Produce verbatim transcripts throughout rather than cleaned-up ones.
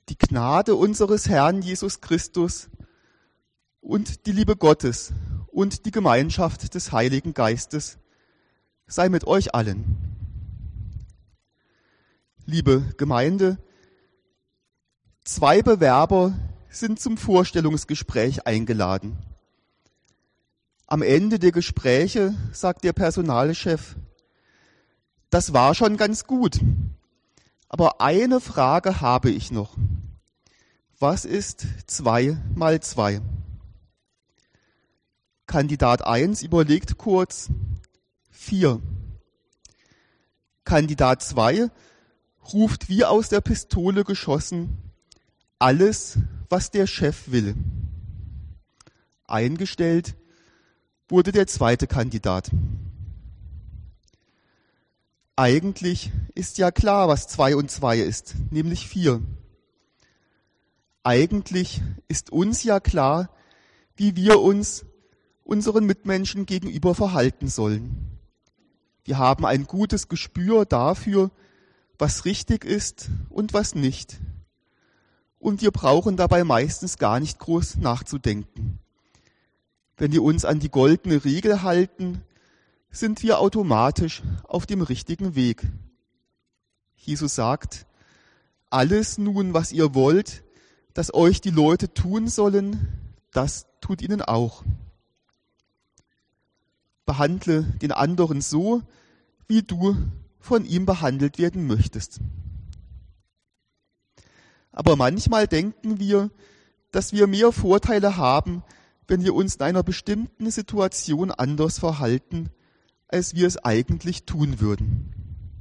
Die Gnade unseres Herrn Jesus Christus und die Liebe Gottes und die Gemeinschaft des Heiligen Geistes sei mit euch allen. Liebe Gemeinde, zwei Bewerber sind zum Vorstellungsgespräch eingeladen. Am Ende der Gespräche sagt der Personalchef: Das war schon ganz gut, aber eine Frage habe ich noch. Was ist zwei mal zwei? Kandidat eins überlegt kurz: vier. Kandidat zwei ruft wie aus der Pistole geschossen: Alles, was der Chef will. Eingestellt wurde der zweite Kandidat. Eigentlich ist ja klar, was zwei und zwei ist, nämlich vier. Eigentlich ist uns ja klar, wie wir uns unseren Mitmenschen gegenüber verhalten sollen. Wir haben ein gutes Gespür dafür, was richtig ist und was nicht. Und wir brauchen dabei meistens gar nicht groß nachzudenken. Wenn wir uns an die goldene Regel halten, sind wir automatisch auf dem richtigen Weg. Jesus sagt: Alles nun, was ihr wollt, dass euch die Leute tun sollen, das tut ihnen auch. Behandle den anderen so, wie du von ihm behandelt werden möchtest. Aber manchmal denken wir, dass wir mehr Vorteile haben, wenn wir uns in einer bestimmten Situation anders verhalten, als wir es eigentlich tun würden.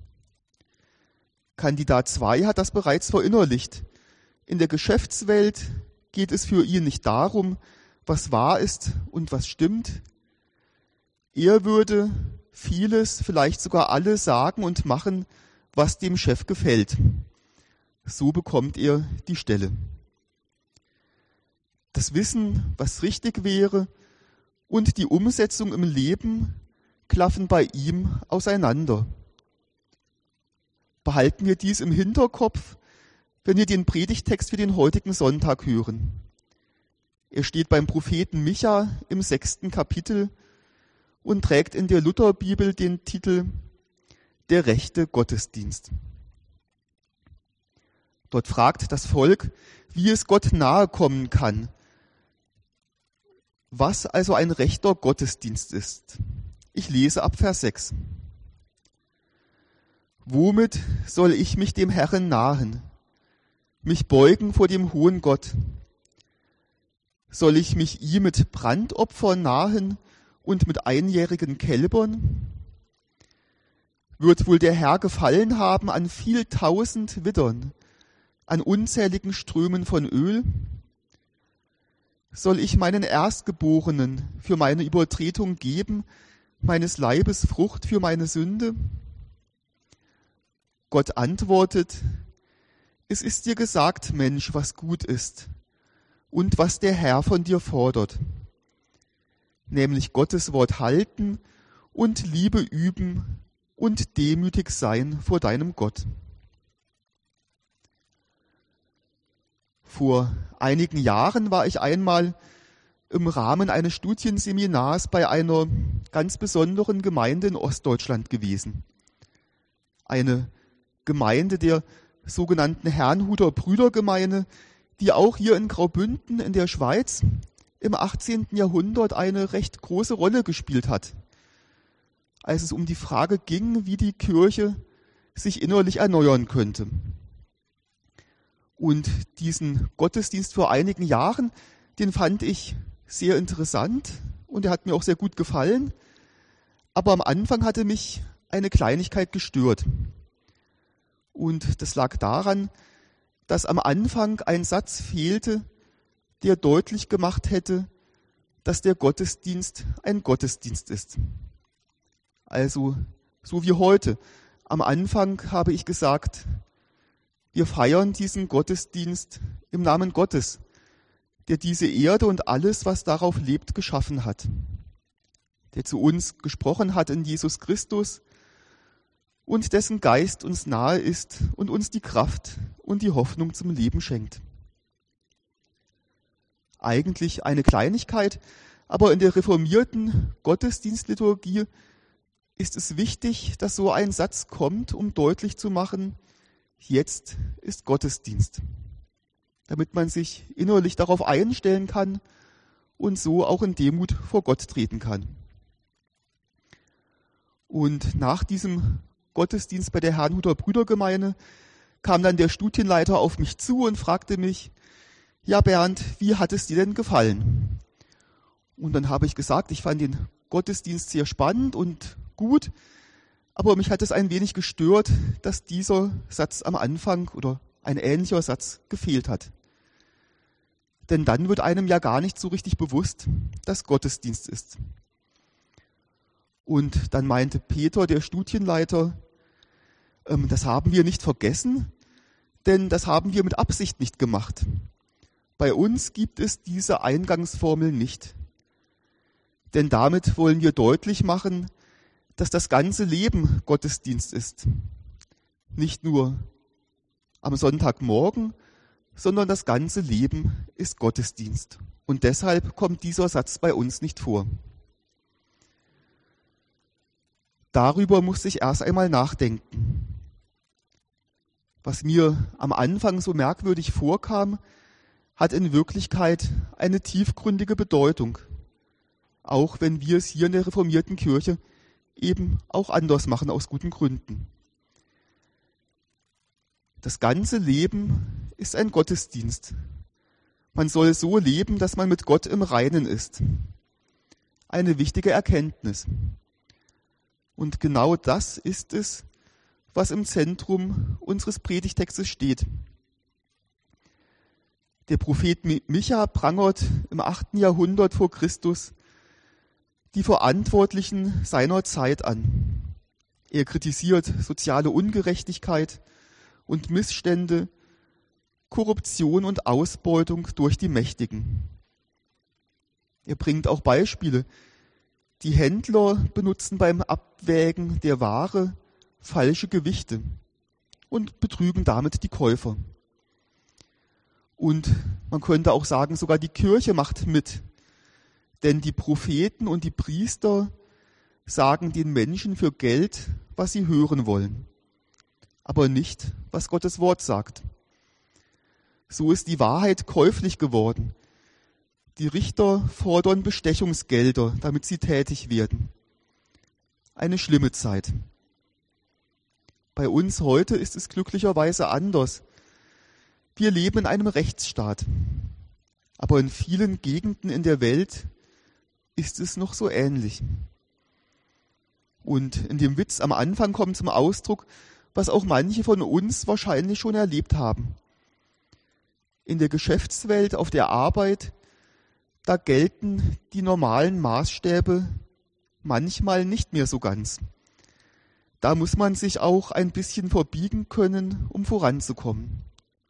Kandidat zwei hat das bereits verinnerlicht. In der Geschäftswelt geht es für ihn nicht darum, was wahr ist und was stimmt. Er würde vieles, vielleicht sogar alles sagen und machen, was dem Chef gefällt. So bekommt er die Stelle. Das Wissen, was richtig wäre, und die Umsetzung im Leben klaffen bei ihm auseinander. Behalten wir dies im Hinterkopf, wenn wir den Predigtext für den heutigen Sonntag hören. Er steht beim Propheten Micha im sechsten Kapitel und trägt in der Lutherbibel den Titel Der rechte Gottesdienst. Dort fragt das Volk, wie es Gott nahe kommen kann, was also ein rechter Gottesdienst ist. Ich lese ab Vers sechs. Womit soll ich mich dem Herrn nahen, mich beugen vor dem hohen Gott? Soll ich mich ihm mit Brandopfern nahen und mit einjährigen Kälbern? Wird wohl der Herr gefallen haben an viel tausend Widdern, an unzähligen Strömen von Öl? Soll ich meinen Erstgeborenen für meine Übertretung geben, meines Leibes Frucht für meine Sünde? Gott antwortet: Es ist dir gesagt, Mensch, was gut ist und was der Herr von dir fordert, nämlich Gottes Wort halten und Liebe üben und demütig sein vor deinem Gott. Vor einigen Jahren war ich einmal im Rahmen eines Studienseminars bei einer ganz besonderen Gemeinde in Ostdeutschland gewesen. Eine Gemeinde der sogenannten Herrnhuter Brüdergemeinde, die auch hier in Graubünden in der Schweiz im achtzehnten Jahrhundert eine recht große Rolle gespielt hat, als es um die Frage ging, wie die Kirche sich innerlich erneuern könnte. Und diesen Gottesdienst vor einigen Jahren, den fand ich sehr interessant und er hat mir auch sehr gut gefallen. Aber am Anfang hatte mich eine Kleinigkeit gestört. Und das lag daran, dass am Anfang ein Satz fehlte, der deutlich gemacht hätte, dass der Gottesdienst ein Gottesdienst ist. Also so wie heute. Am Anfang habe ich gesagt, wir feiern diesen Gottesdienst im Namen Gottes, der diese Erde und alles, was darauf lebt, geschaffen hat, der zu uns gesprochen hat in Jesus Christus und dessen Geist uns nahe ist und uns die Kraft und die Hoffnung zum Leben schenkt. Eigentlich eine Kleinigkeit, aber in der reformierten Gottesdienstliturgie ist es wichtig, dass so ein Satz kommt, um deutlich zu machen, jetzt ist Gottesdienst, damit man sich innerlich darauf einstellen kann und so auch in Demut vor Gott treten kann. Und nach diesem Gottesdienst bei der Herrnhuter Brüdergemeinde kam dann der Studienleiter auf mich zu und fragte mich, ja Bernd, wie hat es dir denn gefallen? Und dann habe ich gesagt, ich fand den Gottesdienst sehr spannend und gut, aber mich hat es ein wenig gestört, dass dieser Satz am Anfang oder ein ähnlicher Satz gefehlt hat. Denn dann wird einem ja gar nicht so richtig bewusst, dass Gottesdienst ist. Und dann meinte Peter, der Studienleiter, ähm, das haben wir nicht vergessen, denn das haben wir mit Absicht nicht gemacht. Bei uns gibt es diese Eingangsformel nicht. Denn damit wollen wir deutlich machen, dass das ganze Leben Gottesdienst ist. Nicht nur am Sonntagmorgen, sondern das ganze Leben ist Gottesdienst. Und deshalb kommt dieser Satz bei uns nicht vor. Darüber musste ich erst einmal nachdenken. Was mir am Anfang so merkwürdig vorkam, hat in Wirklichkeit eine tiefgründige Bedeutung, auch wenn wir es hier in der reformierten Kirche eben auch anders machen, aus guten Gründen. Das ganze Leben ist ein Gottesdienst. Man soll so leben, dass man mit Gott im Reinen ist. Eine wichtige Erkenntnis. Und genau das ist es, was im Zentrum unseres Predigtextes steht. Der Prophet Micha prangert im achten Jahrhundert vor Christus die Verantwortlichen seiner Zeit an. Er kritisiert soziale Ungerechtigkeit und Missstände, Korruption und Ausbeutung durch die Mächtigen. Er bringt auch Beispiele. Die Händler benutzen beim Abwägen der Ware falsche Gewichte und betrügen damit die Käufer. Und man könnte auch sagen, sogar die Kirche macht mit. Denn die Propheten und die Priester sagen den Menschen für Geld, was sie hören wollen, aber nicht, was Gottes Wort sagt. So ist die Wahrheit käuflich geworden. Die Richter fordern Bestechungsgelder, damit sie tätig werden. Eine schlimme Zeit. Bei uns heute ist es glücklicherweise anders. Wir leben in einem Rechtsstaat. Aber in vielen Gegenden in der Welt ist es noch so ähnlich. Und in dem Witz am Anfang kommt zum Ausdruck, was auch manche von uns wahrscheinlich schon erlebt haben. In der Geschäftswelt, auf der Arbeit, da gelten die normalen Maßstäbe manchmal nicht mehr so ganz. Da muss man sich auch ein bisschen verbiegen können, um voranzukommen.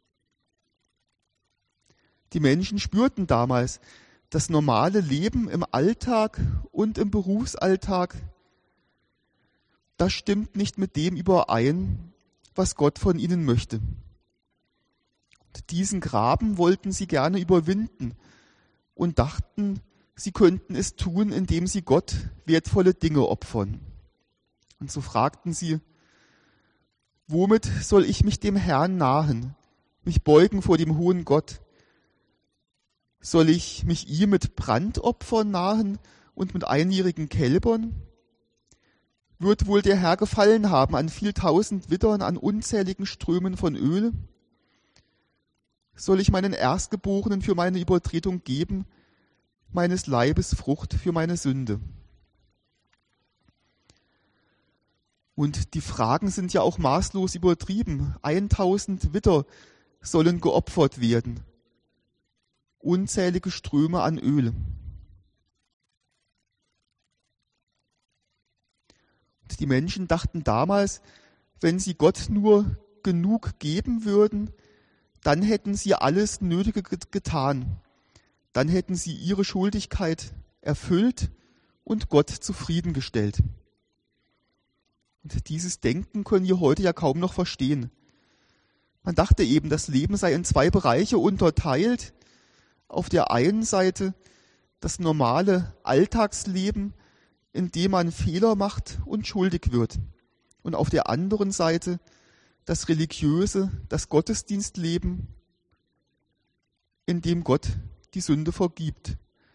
Die Menschen spürten damals, das normale Leben im Alltag und im Berufsalltag, das stimmt nicht mit dem überein, was Gott von ihnen möchte. Und diesen Graben wollten sie gerne überwinden und dachten, sie könnten es tun, indem sie Gott wertvolle Dinge opfern. Und so fragten sie, womit soll ich mich dem Herrn nahen, mich beugen vor dem hohen Gott? Soll ich mich ihm mit Brandopfern nahen und mit einjährigen Kälbern? Wird wohl der Herr gefallen haben an viel tausend Wittern, an unzähligen Strömen von Öl? Soll ich meinen Erstgeborenen für meine Übertretung geben, meines Leibes Frucht für meine Sünde? Und die Fragen sind ja auch maßlos übertrieben. Eintausend Witter sollen geopfert werden. Unzählige Ströme an Öl. Und die Menschen dachten damals, wenn sie Gott nur genug geben würden, dann hätten sie alles Nötige getan. Dann hätten sie ihre Schuldigkeit erfüllt und Gott zufriedengestellt. Und dieses Denken können wir heute ja kaum noch verstehen. Man dachte eben, das Leben sei in zwei Bereiche unterteilt. Auf der einen Seite das normale Alltagsleben, in dem man Fehler macht und schuldig wird. Und auf der anderen Seite das religiöse, das Gottesdienstleben, in dem Gott die Sünde vergibt.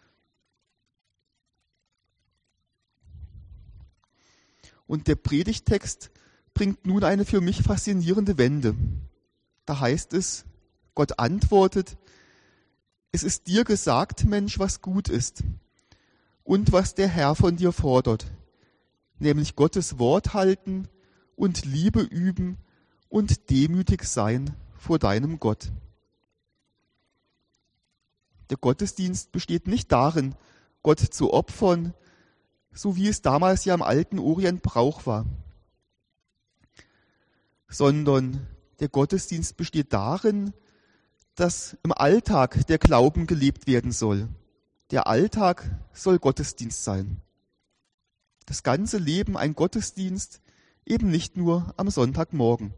Und der Predigttext bringt nun eine für mich faszinierende Wende. Da heißt es, Gott antwortet, es ist dir gesagt, Mensch, was gut ist und was der Herr von dir fordert, nämlich Gottes Wort halten und Liebe üben und demütig sein vor deinem Gott. Der Gottesdienst besteht nicht darin, Gott zu opfern, so wie es damals ja im alten Orient Brauch war, sondern der Gottesdienst besteht darin, dass im Alltag der Glauben gelebt werden soll. Der Alltag soll Gottesdienst sein. Das ganze Leben ein Gottesdienst, eben nicht nur am Sonntagmorgen.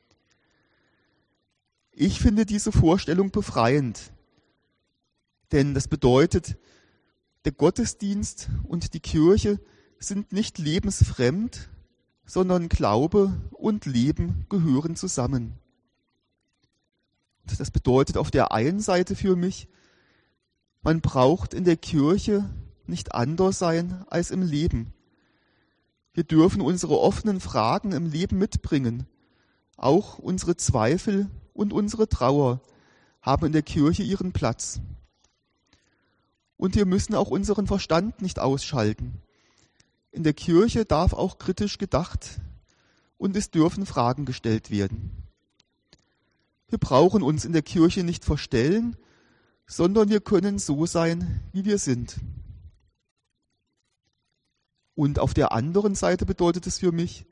Ich finde diese Vorstellung befreiend, denn das bedeutet, der Gottesdienst und die Kirche sind nicht lebensfremd, sondern Glaube und Leben gehören zusammen. Und das bedeutet auf der einen Seite für mich, man braucht in der Kirche nicht anders sein als im Leben. Wir dürfen unsere offenen Fragen im Leben mitbringen. Auch unsere Zweifel und unsere Trauer haben in der Kirche ihren Platz. Und wir müssen auch unseren Verstand nicht ausschalten. In der Kirche darf auch kritisch gedacht und es dürfen Fragen gestellt werden. Wir brauchen uns in der Kirche nicht verstellen, sondern wir können so sein, wie wir sind. Und auf der anderen Seite bedeutet es für mich,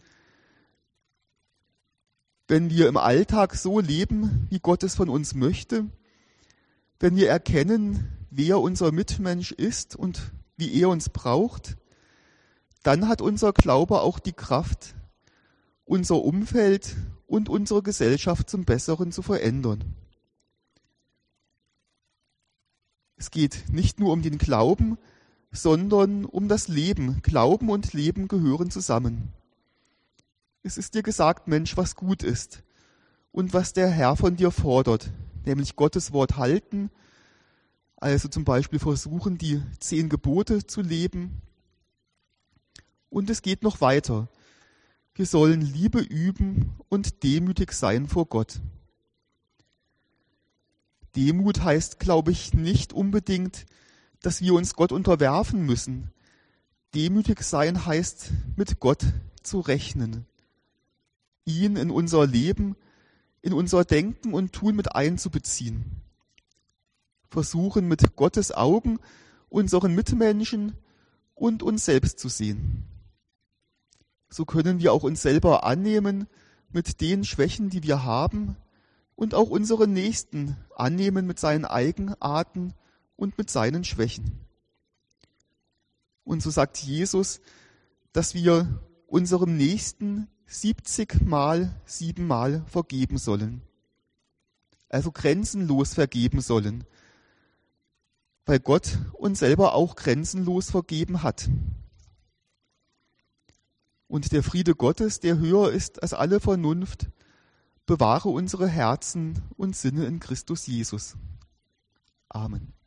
wenn wir im Alltag so leben, wie Gott es von uns möchte, wenn wir erkennen, wer unser Mitmensch ist und wie er uns braucht, dann hat unser Glaube auch die Kraft, unser Umfeld und unsere Gesellschaft zum Besseren zu verändern. Es geht nicht nur um den Glauben, sondern um das Leben. Glauben und Leben gehören zusammen. Es ist dir gesagt, Mensch, was gut ist und was der Herr von dir fordert, nämlich Gottes Wort halten, also zum Beispiel versuchen, die zehn Gebote zu leben. Und es geht noch weiter. Wir sollen Liebe üben und demütig sein vor Gott. Demut heißt, glaube ich, nicht unbedingt, dass wir uns Gott unterwerfen müssen. Demütig sein heißt, mit Gott zu rechnen, ihn in unser Leben, in unser Denken und Tun mit einzubeziehen. Versuchen, mit Gottes Augen unseren Mitmenschen und uns selbst zu sehen. So können wir auch uns selber annehmen mit den Schwächen, die wir haben, und auch unseren Nächsten annehmen mit seinen Eigenarten und mit seinen Schwächen. Und so sagt Jesus, dass wir unserem Nächsten siebzig Mal siebenmal vergeben sollen. Also grenzenlos vergeben sollen, weil Gott uns selber auch grenzenlos vergeben hat. Und der Friede Gottes, der höher ist als alle Vernunft, bewahre unsere Herzen und Sinne in Christus Jesus. Amen.